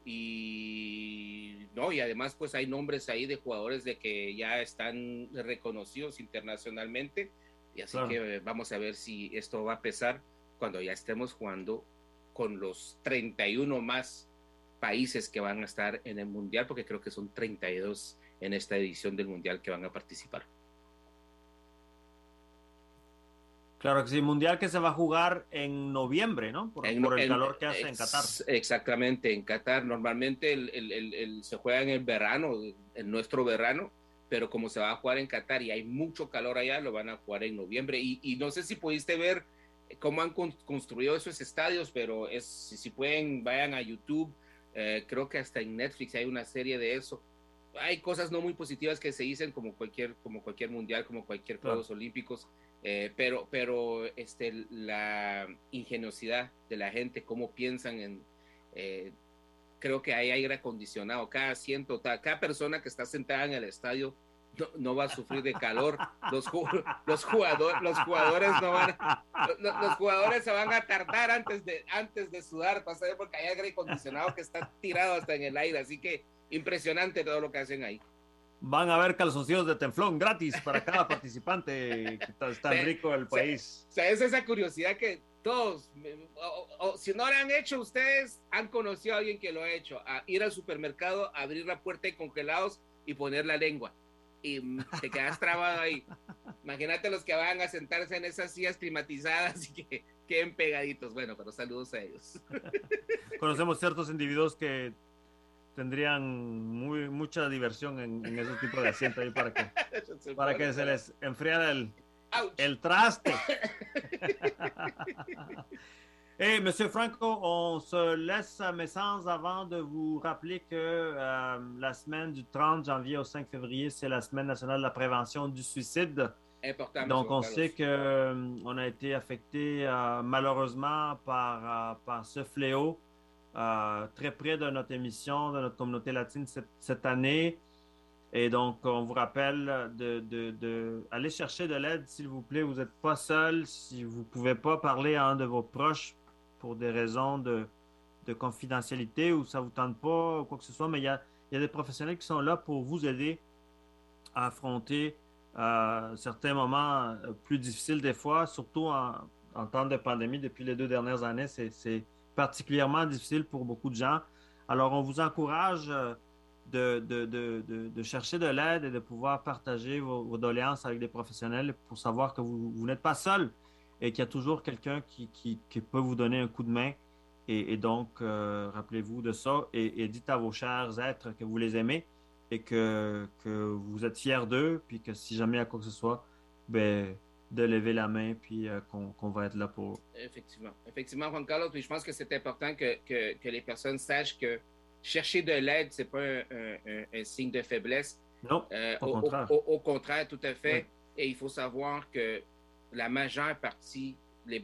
[SPEAKER 2] y no, y además pues hay nombres ahí de jugadores de que ya están reconocidos internacionalmente y así
[SPEAKER 1] Claro.
[SPEAKER 2] que eh, vamos a ver si esto va a pesar cuando ya estemos jugando con los treinta y uno más países que van a estar en el Mundial, porque creo que son treinta y dos en esta edición del Mundial que van a participar.
[SPEAKER 1] Claro que sí, Mundial que se va a jugar en noviembre, ¿no? Por,
[SPEAKER 2] En-
[SPEAKER 1] por el
[SPEAKER 2] en-
[SPEAKER 1] calor que hace en
[SPEAKER 2] ex-
[SPEAKER 1] Qatar.
[SPEAKER 2] Exactamente, en Qatar. Normalmente el, el- el- el- se juega en el verano, en nuestro verano, pero como se va a jugar en Qatar y hay mucho calor allá, lo van a jugar en noviembre. Y, y no sé si pudiste ver cómo han con- construido esos estadios, pero es, si, si pueden, vayan a YouTube. Eh, creo que hasta en Netflix hay una serie de eso. Hay cosas no muy positivas que se dicen como cualquier, como cualquier mundial, como cualquier
[SPEAKER 1] Claro.
[SPEAKER 2] Juegos Olímpicos. Eh, pero pero este, la ingeniosidad de la gente, cómo piensan en... eh, creo que hay aire acondicionado, cada asiento, ta- cada persona que está sentada en el estadio no, no va a sufrir de calor. Los, ju- los, jugador, los jugadores no van a- los, los jugadores se van a tardar antes de, antes de sudar, para saber, porque hay aire acondicionado que está tirado hasta en el aire, así que impresionante todo lo que hacen ahí.
[SPEAKER 1] Van a haber calzoncillos de Teflón gratis para cada participante. Que está- es tan
[SPEAKER 2] Sí,
[SPEAKER 1] rico el
[SPEAKER 2] sí.
[SPEAKER 1] país.
[SPEAKER 2] O sea, es esa curiosidad que todos. O, o, si no lo han hecho, ustedes han conocido a alguien que lo ha hecho. A ir al supermercado, abrir la puerta de congelados y poner la lengua. Y te quedas trabado ahí. Imagínate los que van a sentarse en esas sillas climatizadas y que queden pegaditos. Bueno, pero saludos a ellos.
[SPEAKER 1] Conocemos ciertos individuos que tendrían muy, mucha diversión en, en ese tipo de asiento ahí para que, para que se les enfriara el, el traste. Et Monsieur Franco, on se laisse, mais sans avant de vous rappeler que euh, la semaine du trente janvier au cinq février, c'est la semaine nationale de la prévention du suicide.
[SPEAKER 2] Important,
[SPEAKER 1] Donc, on
[SPEAKER 2] Carlos.
[SPEAKER 1] sait que euh, on a été affecté euh, malheureusement par, euh, par ce fléau euh, très près de notre émission, de notre communauté latine cette, cette année. Et donc, on vous rappelle de, de, de aller chercher de l'aide, s'il vous plaît. Vous n'êtes pas seul. Si vous ne pouvez pas parler à un de vos proches pour des raisons de, de confidentialité ou ça ne vous tente pas ou quoi que ce soit, mais il y a, il y a des professionnels qui sont là pour vous aider à affronter euh, certains moments plus difficiles des fois, surtout en, en temps de pandémie. Depuis les deux dernières années, c'est, c'est particulièrement difficile pour beaucoup de gens. Alors, on vous encourage de, de, de, de, de chercher de l'aide et de pouvoir partager vos, vos doléances avec des professionnels pour savoir que vous, vous n'êtes pas seul et qu'il y a toujours quelqu'un qui, qui, qui peut vous donner un coup de main. Et, et donc, euh, rappelez-vous de ça et, et dites à vos chers êtres que vous les aimez et que, que vous êtes fiers d'eux, puis que si jamais il y a quoi que ce soit, ben, de lever la main, puis euh, qu'on, qu'on va être là pour...
[SPEAKER 2] Effectivement. Effectivement, Juan Carlos, puis je pense que c'est important que, que, que les personnes sachent que chercher de l'aide, c'est pas un, un, un signe de faiblesse.
[SPEAKER 1] Non,
[SPEAKER 2] euh,
[SPEAKER 1] au,
[SPEAKER 2] au,
[SPEAKER 1] contraire.
[SPEAKER 2] Au, au contraire, tout à fait.
[SPEAKER 1] Oui.
[SPEAKER 2] Et il faut savoir que la majeure partie, les,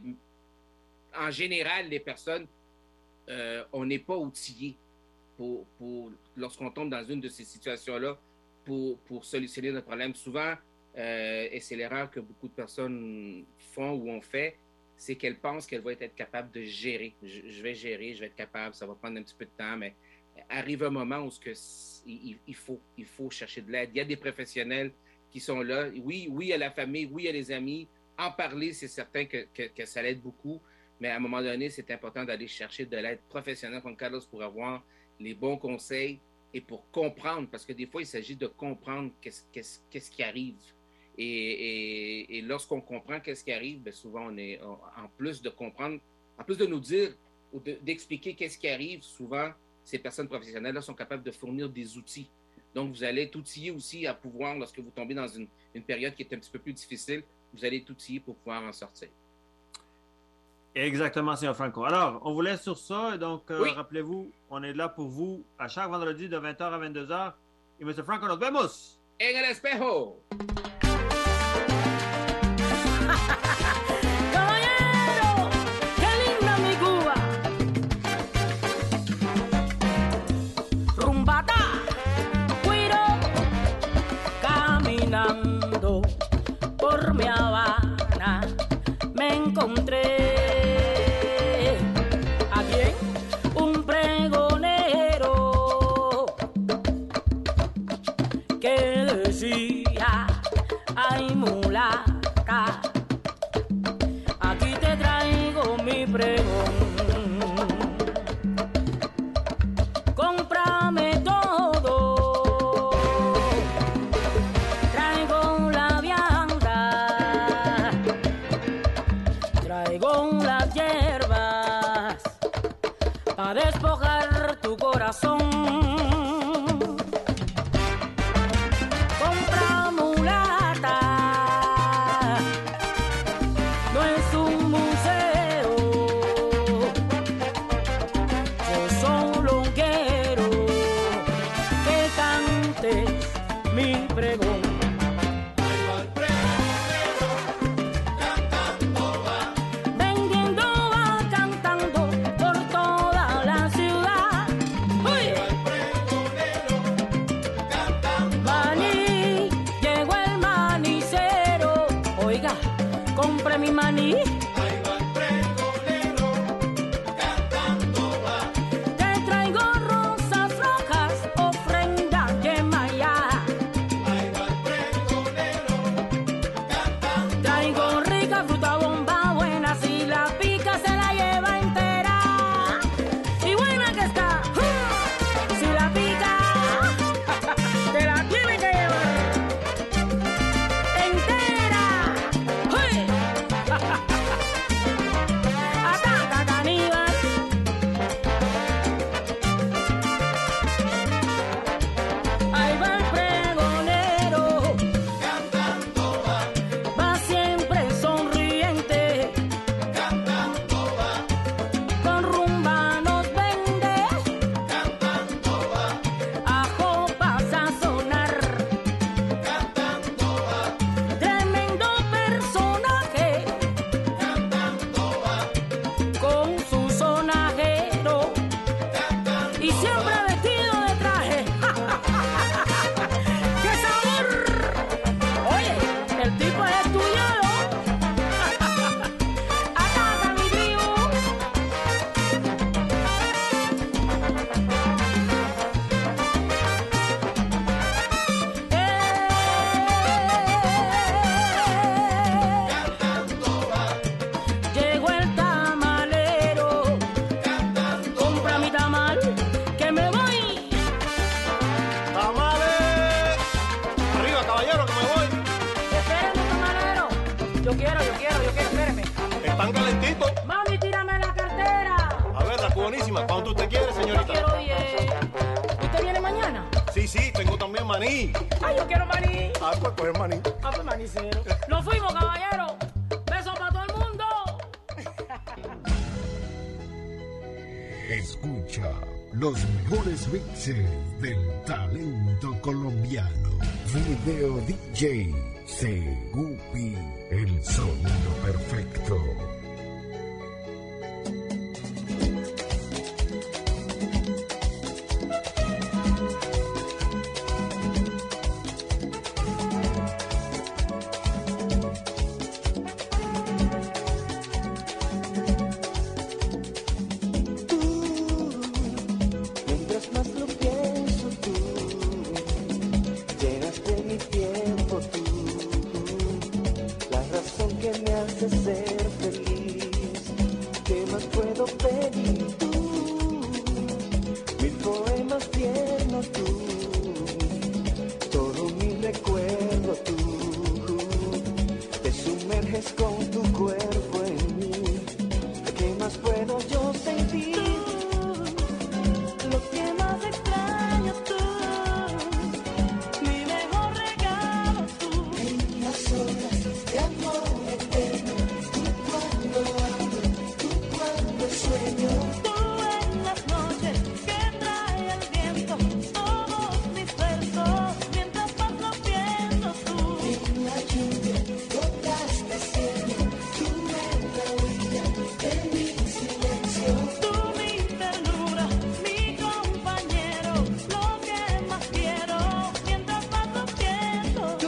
[SPEAKER 2] en général, les personnes, euh, on n'est pas outillés pour, pour, lorsqu'on tombe dans une de ces situations-là, pour, pour solutionner notre problème. Souvent, euh, et c'est l'erreur que beaucoup de personnes font ou ont fait, c'est qu'elles pensent qu'elles vont être capables de gérer. Je, je vais gérer, je vais être capable, ça va prendre un petit peu de temps, mais arrive un moment où ce que, il, il, faut, il faut chercher de l'aide. Il y a des professionnels qui sont là. Oui, oui, il y a la famille, oui, il y a les amis. En parler, c'est certain que, que, que ça l'aide beaucoup, mais à un moment donné, c'est important d'aller chercher de l'aide professionnelle, comme Carlos, pour avoir les bons conseils et pour comprendre, parce que des fois, il s'agit de comprendre qu'est-ce, qu'est-ce, qu'est-ce qui arrive. Et, et, et lorsqu'on comprend qu'est-ce qui arrive, bien souvent, on est, on, en plus de comprendre, en plus de nous dire ou de, d'expliquer qu'est-ce qui arrive, souvent, ces personnes professionnelles-là sont capables de fournir des outils. Donc, vous allez être outillé aussi à pouvoir, lorsque vous tombez dans une, une période qui est un petit peu plus difficile, vous allez être outillé pour pouvoir en sortir.
[SPEAKER 1] Exactement, Seigneur Franco. Alors, on vous laisse sur ça. Et donc, euh,
[SPEAKER 2] oui.
[SPEAKER 1] rappelez-vous, on est là pour vous à chaque vendredi de vingt heures à vingt-deux heures. Et M. Franco, nos vemos
[SPEAKER 2] en el espejo.
[SPEAKER 9] Caballero, qué linda mi Cuba. Rumbata, cuiro, caminando por mi Habana, me encontré. Ay, mulata, aquí te traigo mi pregón. Cómprame todo, traigo la vianda, traigo las hierbas, para despojar tu corazón. siempre vestido de traje. ¡Qué sabor! Oye, el tipo es estudiado. Ataca mi tribu. Llegó el tamalero, compra mi tamal, que me voy.
[SPEAKER 4] ¡Tamales! Arriba, caballero, que me voy.
[SPEAKER 9] Espérame, tamalero. Yo quiero, yo quiero, yo quiero, espérame.
[SPEAKER 4] Están calentitos.
[SPEAKER 9] Mami, tírame la cartera.
[SPEAKER 4] A ver, la cubanísima, ¿cuánto usted quiere,
[SPEAKER 9] Yo
[SPEAKER 4] señorita?
[SPEAKER 9] quiero diez. ¿Usted viene mañana?
[SPEAKER 4] Sí, sí, tengo también maní.
[SPEAKER 9] Ay, yo quiero maní.
[SPEAKER 4] Ah, pues coger maní.
[SPEAKER 9] Ah, pues manicero. Nos fuimos, caballero. Besos para todo el mundo.
[SPEAKER 5] Escucha los mejores mixes del talento colombiano. Video D J Segupi, el sonido perfecto.
[SPEAKER 10] Mientras más lo pienso tú, llenas de mi tiempo tú, la razón que me hace ser feliz. ¿Qué más puedo pedir tú? Mil poemas tiernos tú, todo mi recuerdo tú, te sumerges con tu cuerpo en mí. ¿Qué más puedo yo sentir?
[SPEAKER 7] Lo que más extraño tú, mi mejor regalo tú.
[SPEAKER 10] En las horas de amor eterno, tú cuando hablo, tú cuando sueño.
[SPEAKER 7] Tú en las noches que trae el viento, todos mis versos, mientras más lo pienso tú.
[SPEAKER 10] En la lluvia, gotas de cielo, tú en la orilla de mi silencio.
[SPEAKER 7] Tú mi ternura, mi compañero, lo que más quiero, mientras más lo pienso.
[SPEAKER 10] Tú,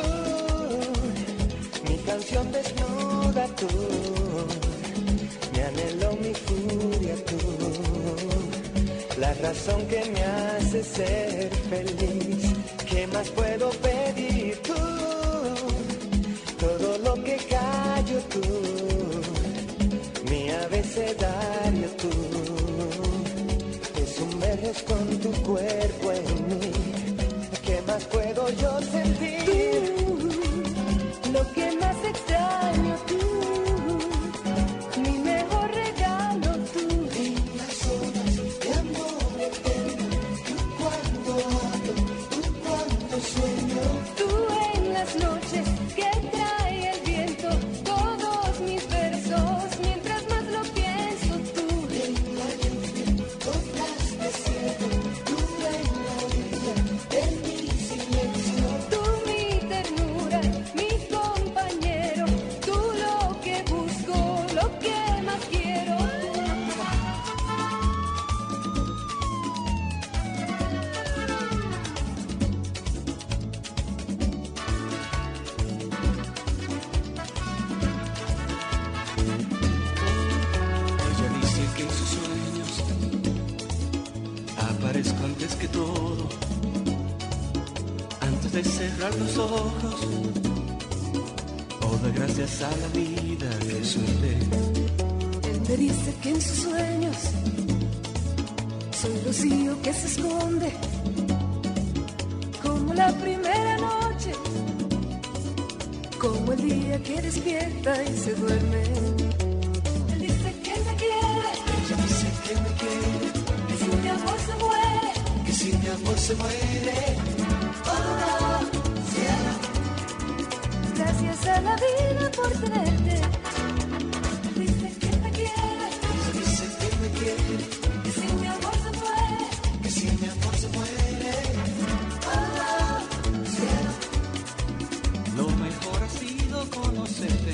[SPEAKER 10] mi canción desnuda tú, mi anhelo, mi furia tú, la razón que me hace ser feliz. ¿Qué más puedo pedir tú? Todo lo que callo tú, mi abecedario tú, te sumerges con tu cuerpo en mí. ¿Qué más puedo yo sentir?
[SPEAKER 7] Lo que más extraño tú, mi mejor regalo tú.
[SPEAKER 10] En las horas de amor eterno, tú cuando hablo, tú cuando sueño.
[SPEAKER 7] Tú en las noches que trae el viento, todos mis versos, mientras más lo pienso tú.
[SPEAKER 10] En la lluvia, gotas de cielo, tú en la orilla de mi silencio.
[SPEAKER 7] Tú mi ternura, mi compañero, tú lo que busco, lo que más quiero.
[SPEAKER 6] Ella dice que en sus sueños aparezco antes que todo, antes de cerrar los ojos. Oh, doy gracias a la vida que suerte.
[SPEAKER 7] Él me dice que en sus sueños soy rocío que se esconde, como la primera noche, como el día que despierta y se duerme. Él dice que me quiere,
[SPEAKER 10] Ella dice que me quiere,
[SPEAKER 7] que si mi amor se muere,
[SPEAKER 10] que si mi amor se muere. Oh, cielo,
[SPEAKER 7] gracias a la vida por tenerte. Dice que me quiere,
[SPEAKER 10] ella dice que me quiere,
[SPEAKER 7] que si mi amor se muere,
[SPEAKER 10] que si mi amor se muere. Oh, cielo,
[SPEAKER 6] Lo mejor ha sido conocerte.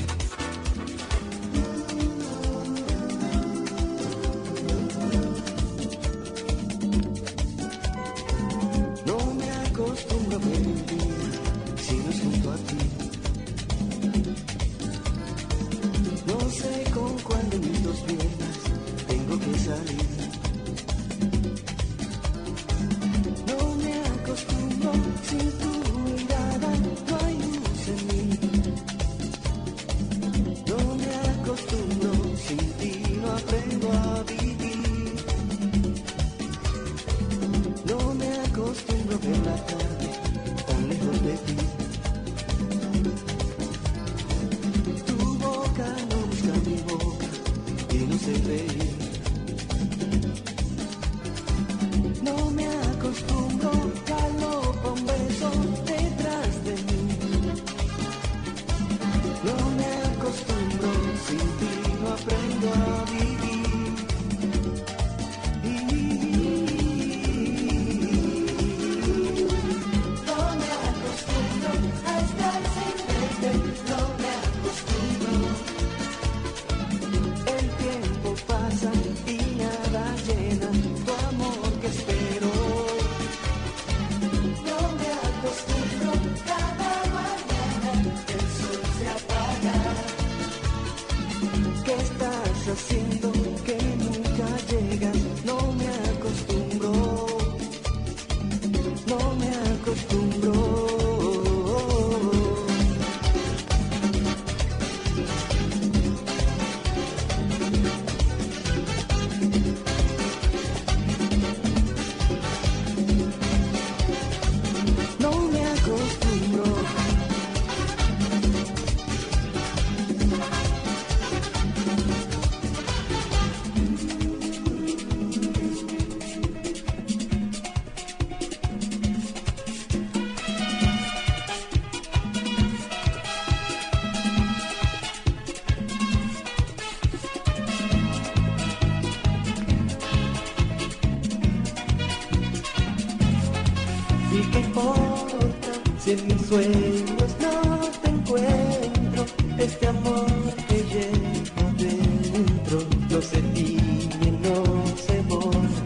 [SPEAKER 10] qué importa si en mis sueños no te encuentro? Este amor que llevo dentro no se tiñe, no se borra.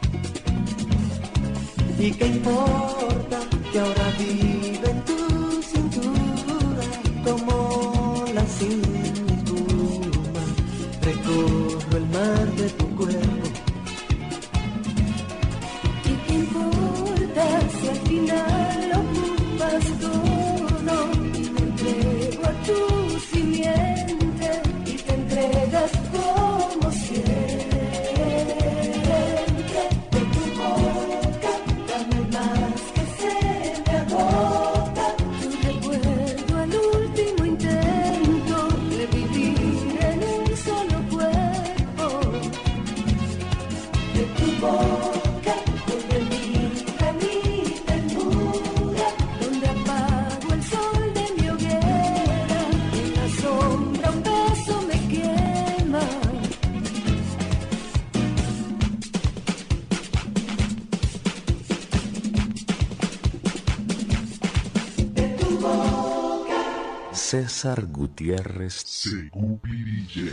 [SPEAKER 10] ¿Y qué importa que ahora vive en tu cintura como la cintura? Recorro el mar de tu cuerpo. ¿Y qué importa si al final ocupas todo? Y me entrego a tu simiente y te entregas como siempre. De tu boca dame más que se me agota. Tu recuerdo al último intento de vivir en un solo cuerpo. De tu boca donde mija mi ternura, donde apago el sol de mi hoguera, en la sombra un beso me quema. De tu boca.
[SPEAKER 11] César Gutiérrez.
[SPEAKER 5] Segupirille.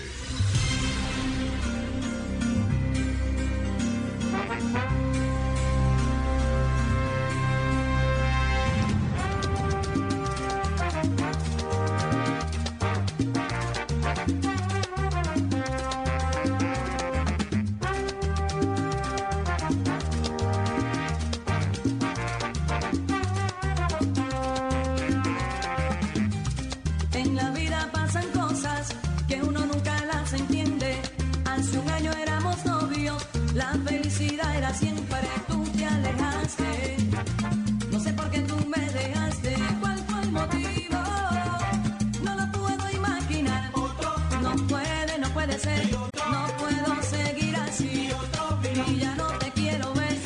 [SPEAKER 12] En la vida pasan cosas que uno nunca las entiende. Hace un año éramos novios, la felicidad era siempre. Tú te alejaste, no sé por qué tú me dejaste. ¿Cuál fue el motivo? No lo puedo imaginar. No puede, no puede ser. No puedo seguir así. Y ya no te quiero ver.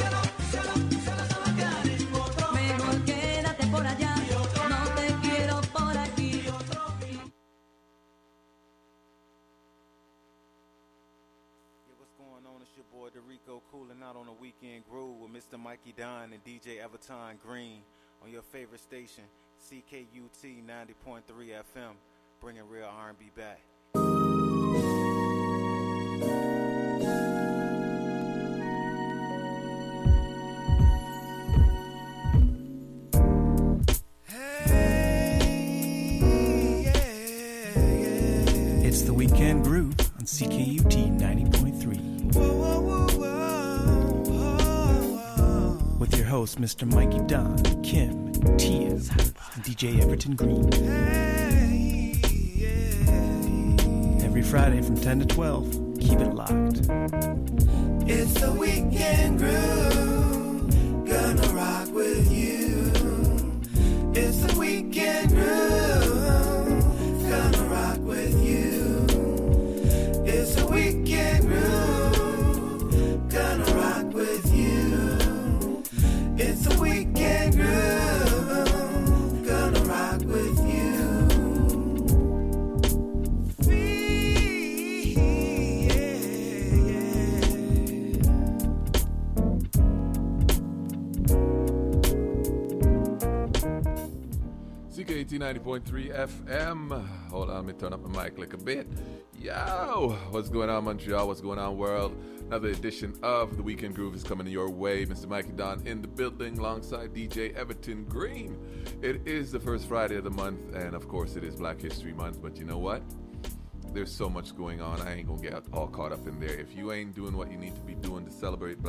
[SPEAKER 12] Mejor quédate por allá. No te quiero por aquí.
[SPEAKER 13] Yeah, what's going on? It's your boy Dorico cooling out on a weekend groove with Mister Mikey Don and D J Everton Green on your favorite station, C K U T ninety point three F M, bringing real R and B back.
[SPEAKER 14] It's the Weekend Groove on C K U T ninety point three. With your host, Mister Mikey Don, Kim, Tia, and D J Everton Green. Every Friday from ten to twelve, keep it locked.
[SPEAKER 15] It's the Weekend Groove, gonna rock with you. It's the Weekend Groove, gonna rock with you. It's the Weekend Groove, gonna rock with you. It's the Weekend Groove, gonna rock with you.
[SPEAKER 16] C K T ninety point three F M. Hold on, let me turn up my mic like a bit. Yo, what's going on, Montreal? What's going on, world? Another edition of The Weekend Groove is coming your way. Mister Mikey Don in the building alongside D J Everton Green. It is the first Friday of the month, and of course it is Black History Month, but you know what? There's so much going on. I ain't gonna get all caught up in there. If you ain't doing what you need to be doing to celebrate Black